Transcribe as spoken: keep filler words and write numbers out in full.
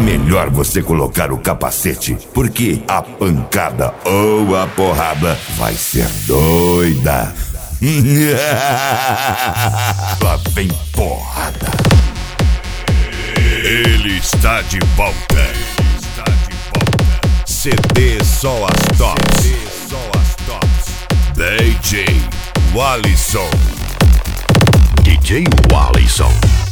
melhor você colocar o capacete, porque a pancada ou a porrada vai ser doida. Lá vem porrada. Ele está de volta. Ele está de volta. C D só as tops. C D só as tops. D J Walisson. D J Walisson.